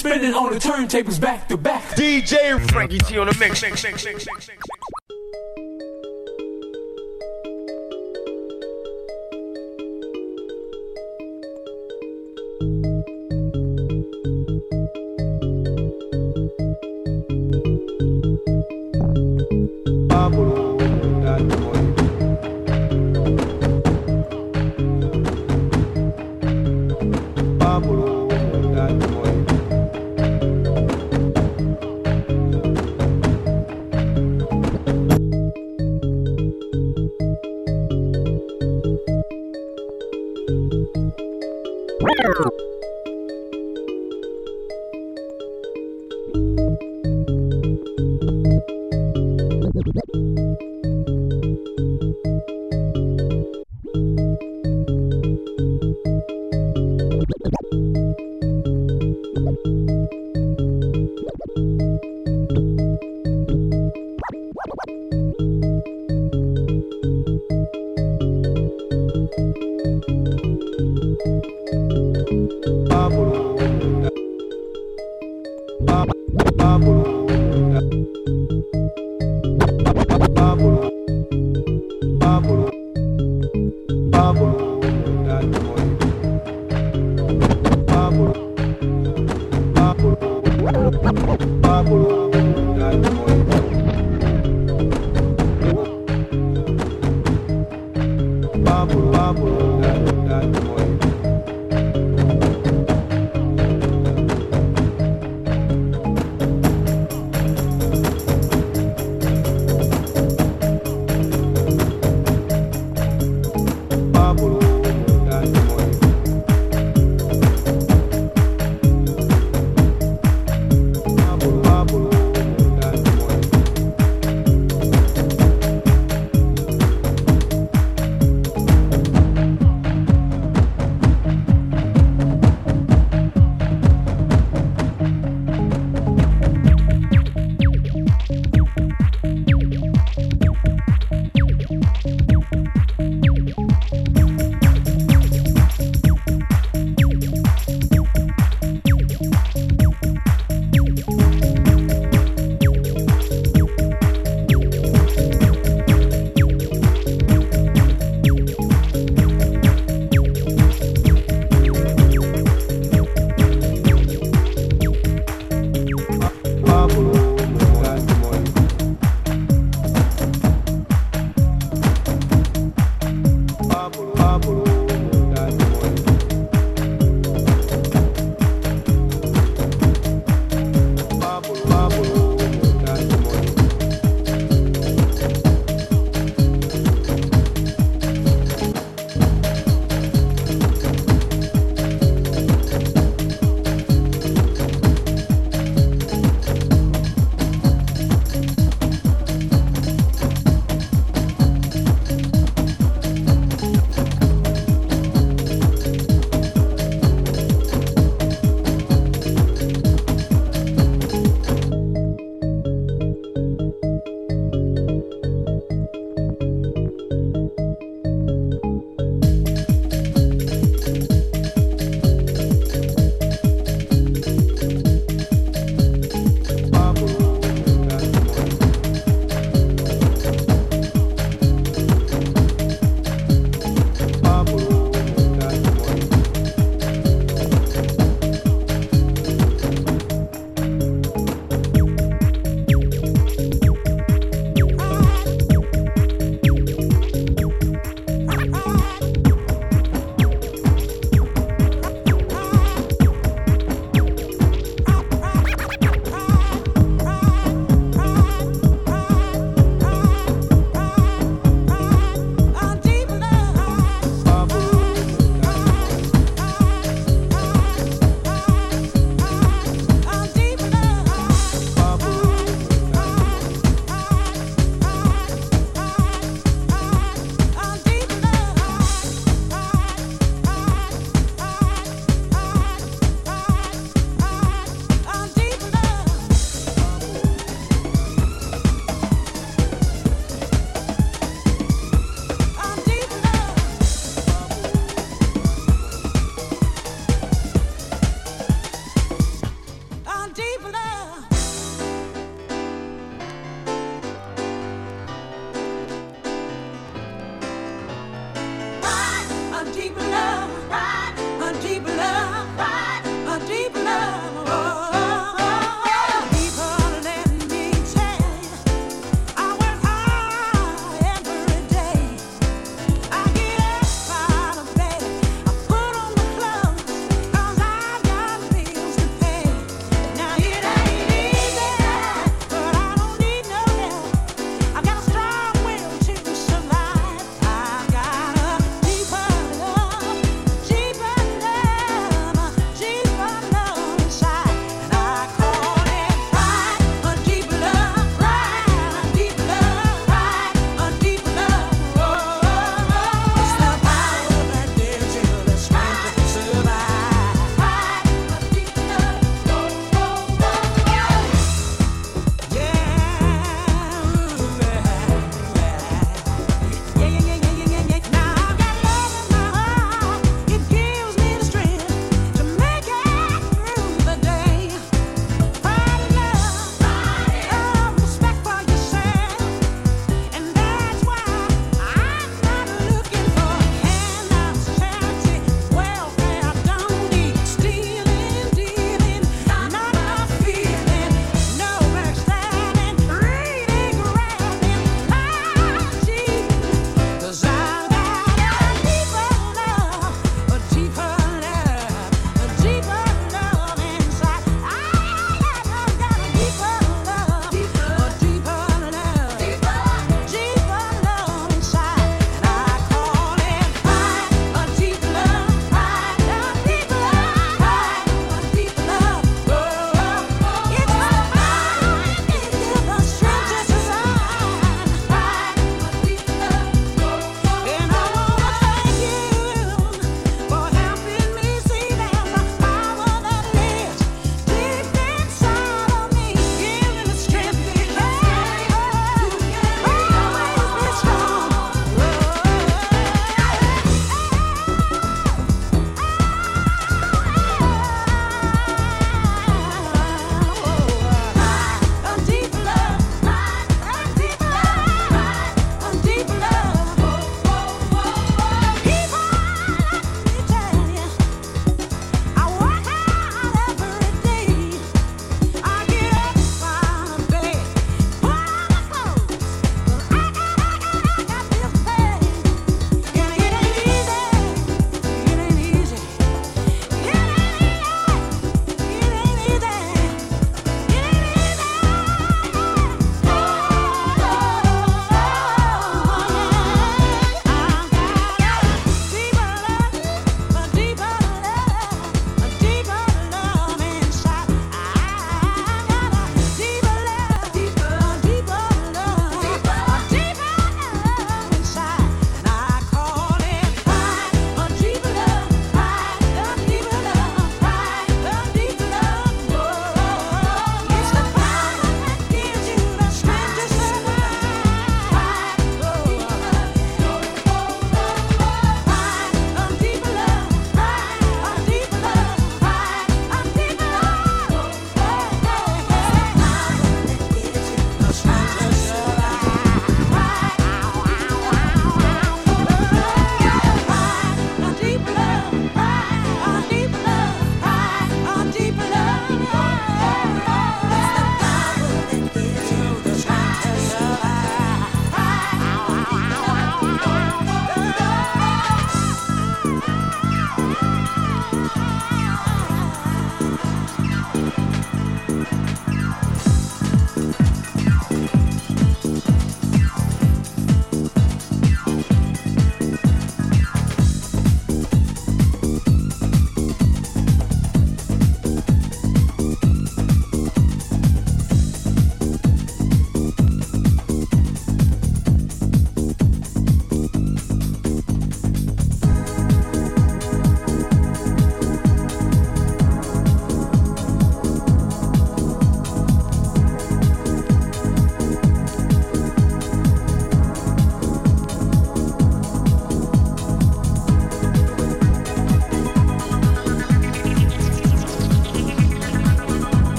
spinning on the turntables back to back. DJ Frankie T on the mix.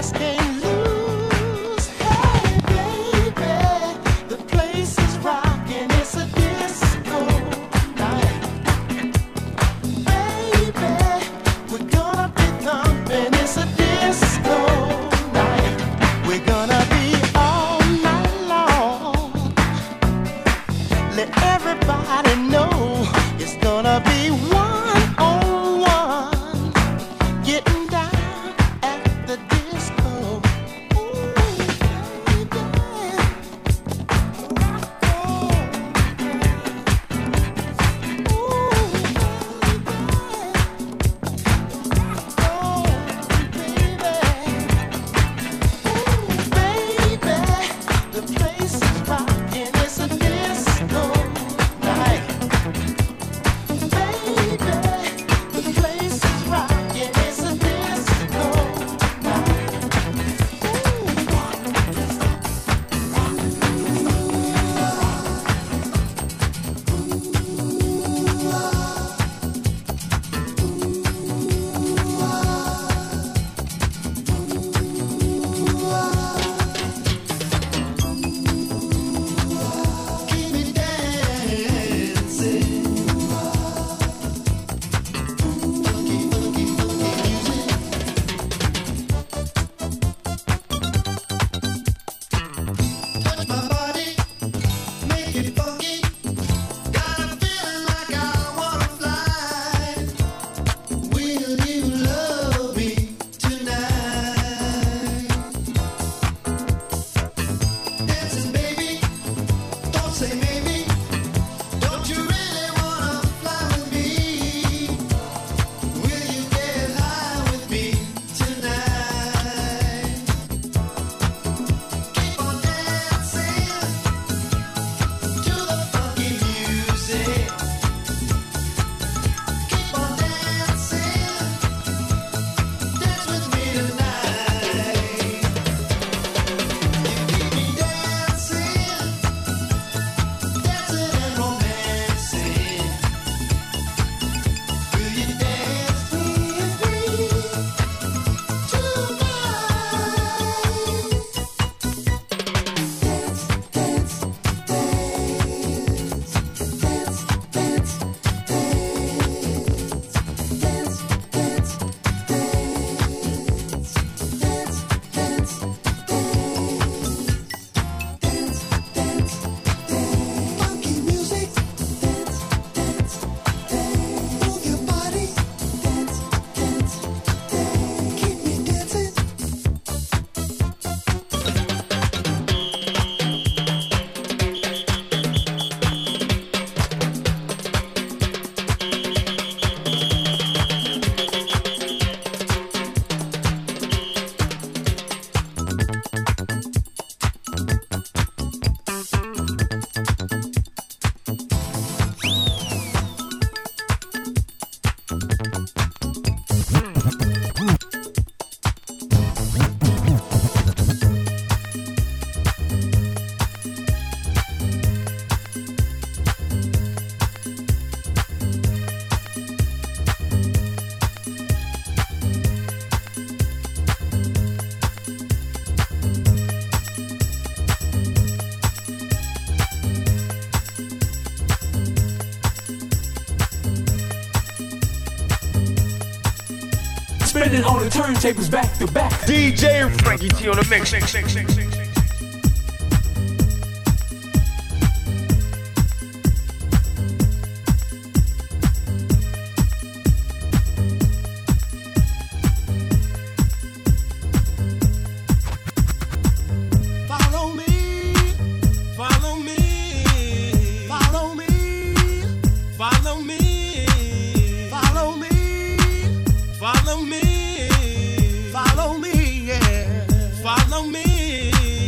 just can't lose. Hey, baby, the place is rocking. It's a disco night. Baby, we're gonna be thumping. It's a disco night. We're gonna be all night long. Let everybody know it's gonna be one-on-one, getting down at the disco. Ooh, baby, rock on. Ooh, baby, the place is rocking. It's a disco night. Baby, the place is rocking. It's a disco night. Keep me dancing. Touch my body, make it funky. Got a feeling like I wanna fly. Will you love me tonight? Dancing, baby, don't say maybe. Don't you really wanna fly with me? Will you get high with me tonight? Keep on dancing to the funky music. Keep on dancing, dance with me tonight. You keep me dancing, dancing and romancing. Will you dance with me funky music? Move your body. Keep me dancing. Spinning on the turntables back to back. DJ Frankie T on the mix. Follow me, follow me, follow me, follow me, follow me, follow me, follow me, yeah, follow me.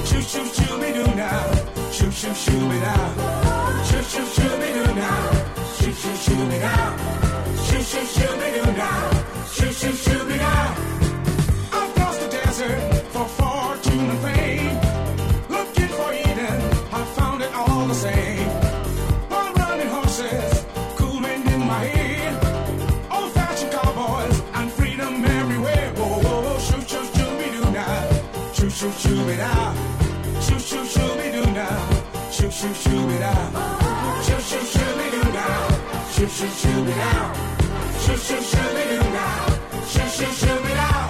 Shoo shoo shoo me do now. Shoo shoo shoo me now. Shoo shoo shoo me do now. Shoo shoo shoo me now. Shoo shoo shoo me do now. Shoo shoo shoo me now. Across the desert for fortune and fame, looking for Eden, I found it all the same. While running horses, cool wind in my head, old-fashioned cowboys and freedom everywhere. Whoa, whoa, whoa, shoo shoo shoo me do now. Shoo shoo shoo me now. Shoo shoo shoo me do now. Shoo shoo shoo me now. Shoo shoo shoo me do now. Shoo shoo shoo me now. Shoo shoo shoo me do now. Shoo shoo shoo me now.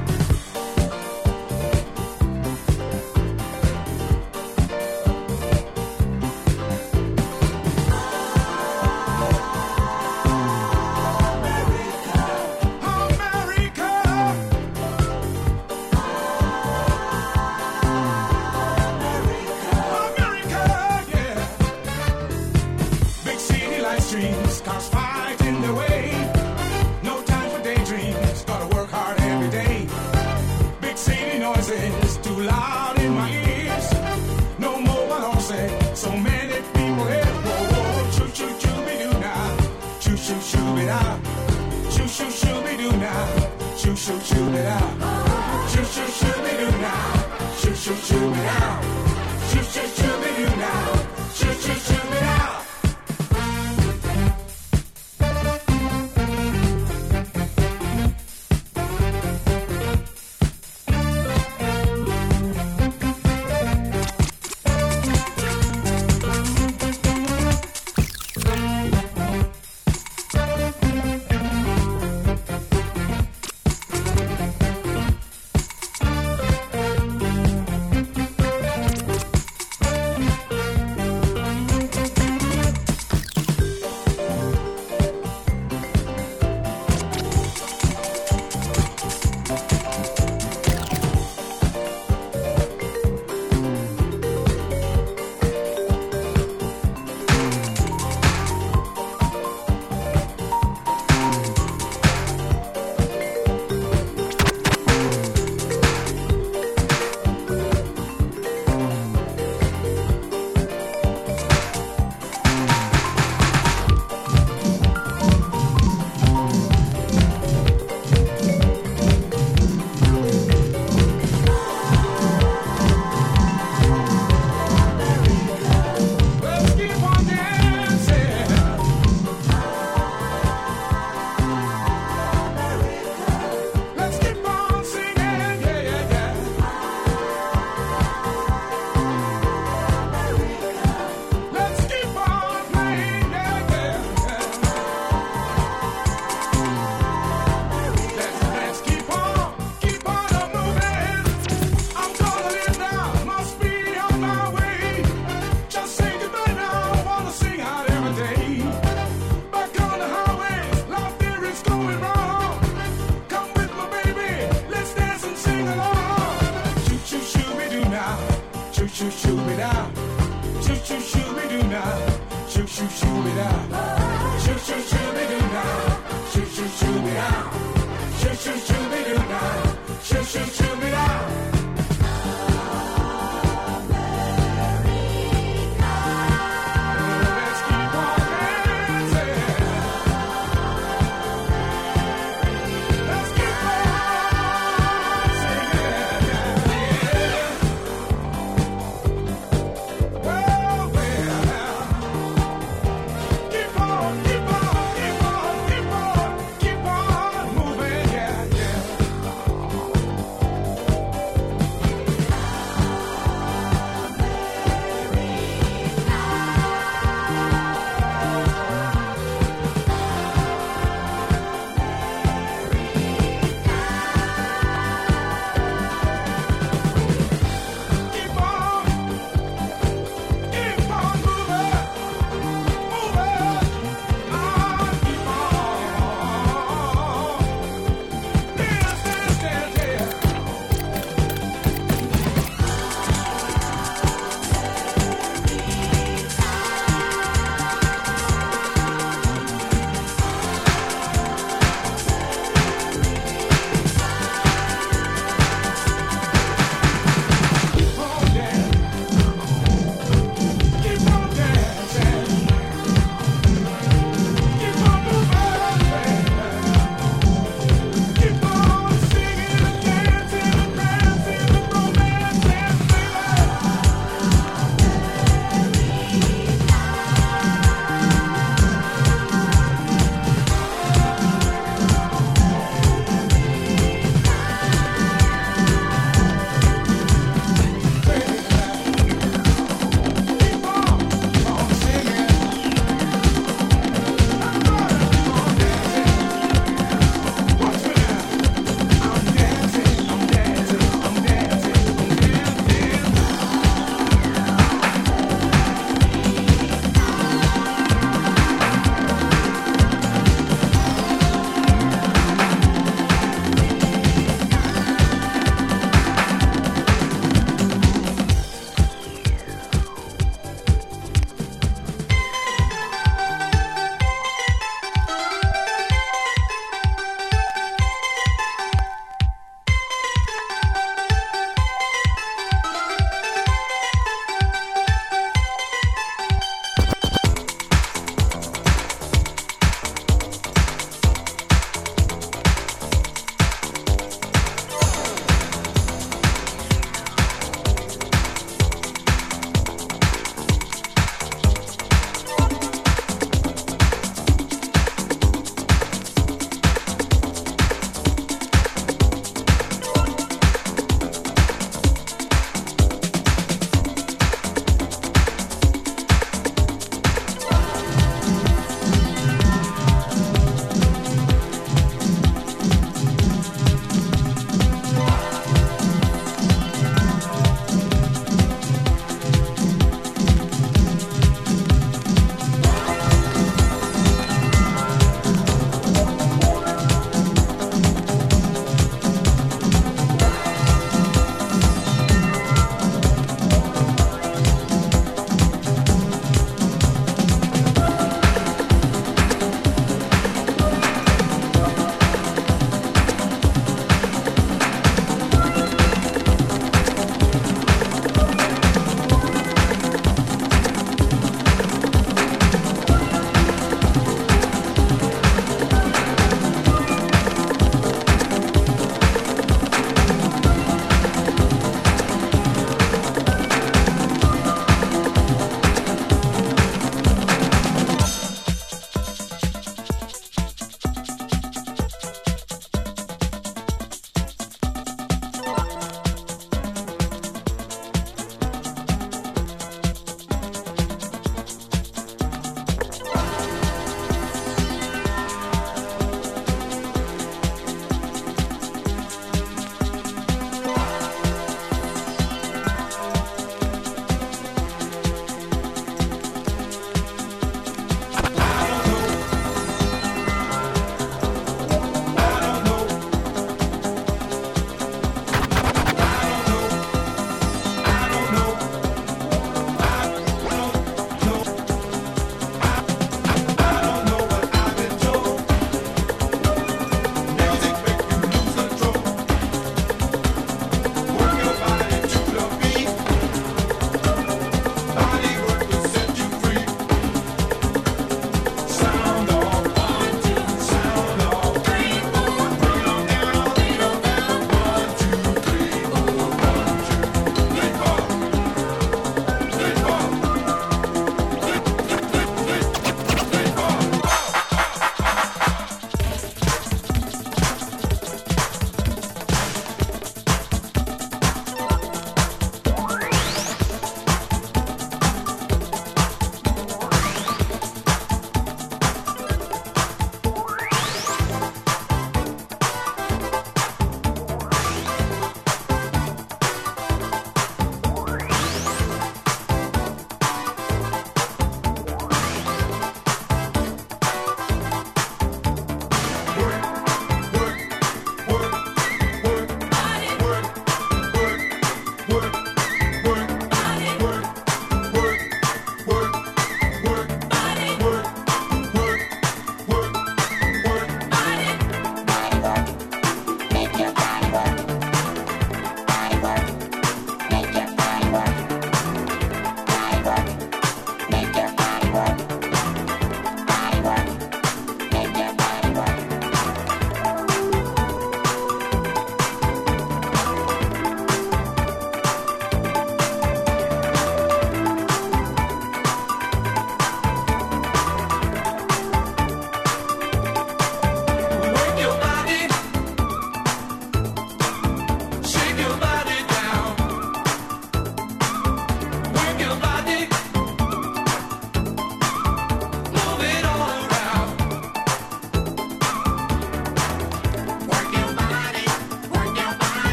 Streams, cars fight in the way. No time for daydreams, gotta work hard every day. Big city noises, too loud in my ears. No mobile horses, so many people here. Whoa, whoa, choo choo choo be do now. Choo choo choo be now. Choo choo choo be do now. Choo choo choo be now. Choo choo choo be do now. Choo choo choo be now. Choo choo choo be do now. Choo choo choo be now. Choo choo me now. Choo choo choo me do now. Choo choo choo me now. Choo choo choo me do now. Choo choo choo me now. Choo choo choo me do now. Choo choo choo me now.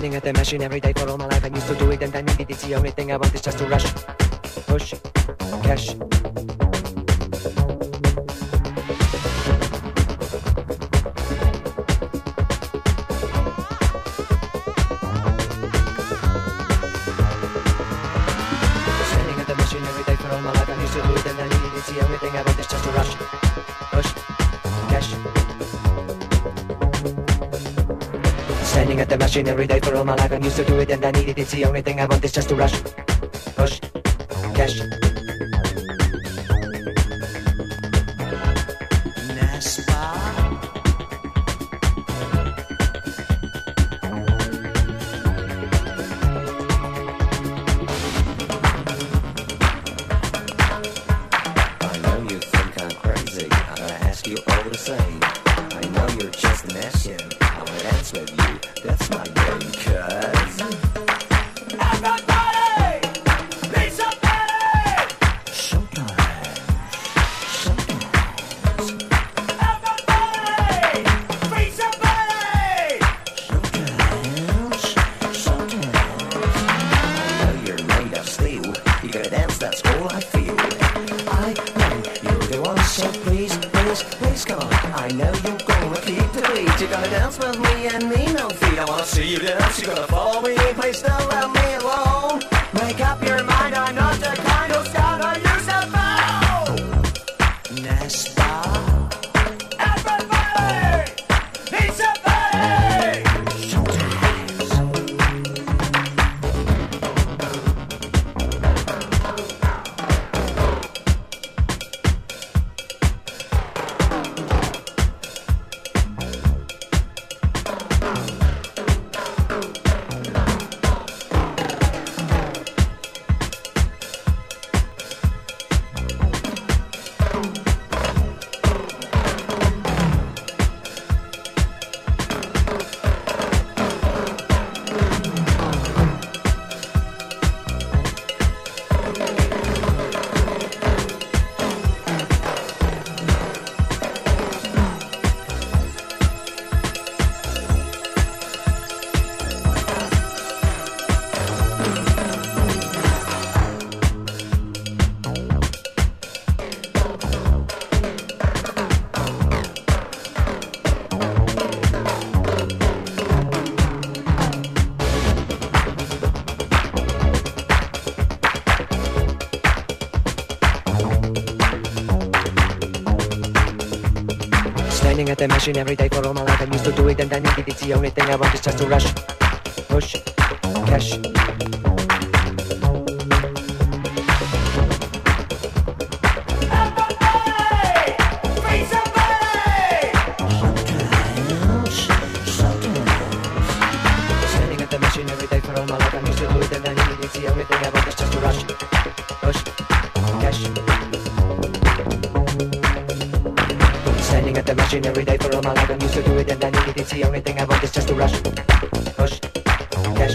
Standing at the machine every day for all my life. I used to do it and I needed it. It's the only thing I want is just to rush, push, cash. Standing at the machine every day for all my life. I used to do it and I needed it. It's the only thing I want is just to rush, push, cash. Standing at the machine every day for all my life. I'm used to do it and I need it. It's the only thing I want is just to rush, push, cash. I know you think I'm crazy. I ask you all the same. I know you're just an action. I would dance with you. That's my game, cuz Everybody, be somebody. sometimes. Everybody, be somebody. I know you're made of steel. You gotta dance, that's all I feel. I know you're the one, so please, please, please come on. I know you're gonna keep the beat. You're gonna dance with me and me, no feet. I wanna see you dance, you're gonna follow me. Please don't let me alone. Make up your mind, I'm not the kind of scout you suppose. Nespa. Everybody, be somebody. Standing at the machine every day for all my life. I'm used to do it and I need it. It's the only thing I want is just to rush, push, cash. Everybody, be somebody. Standing at the machine every day for all my life. I'm used to do it and I need it. It's the only thing I want is just to rush, push, cash. Standing at the machine every day for all my life. I'm used to do it and I need it. It's the only thing I want is just to rush, push, cash.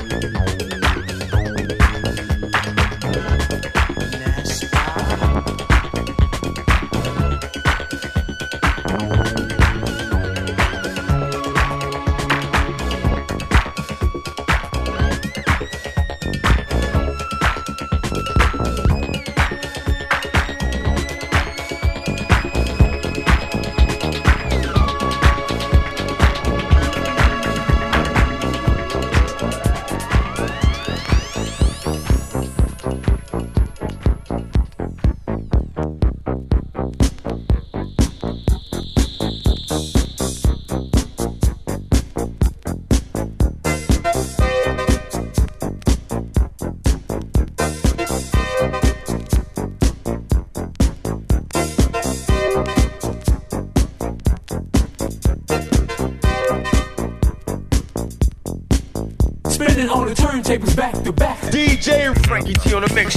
Spinning on the turntables back to back. DJ Frankie T on the mix.